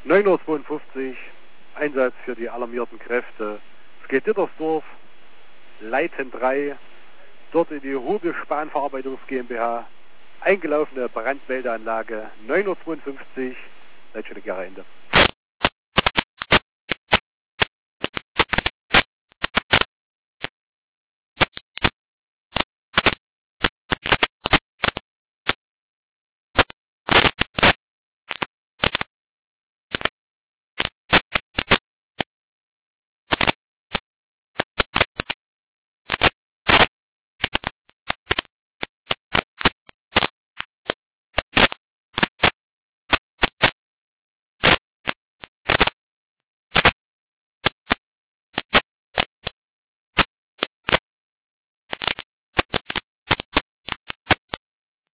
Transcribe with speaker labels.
Speaker 1: 9:52 Uhr, Einsatz für die alarmierten Kräfte. Es geht Dittersdorf, Leiten 3, dort in die Hube Spanverarbeitungs GmbH, eingelaufene Brandmeldeanlage, 9:52 Uhr, Leitstelle Gera Ende.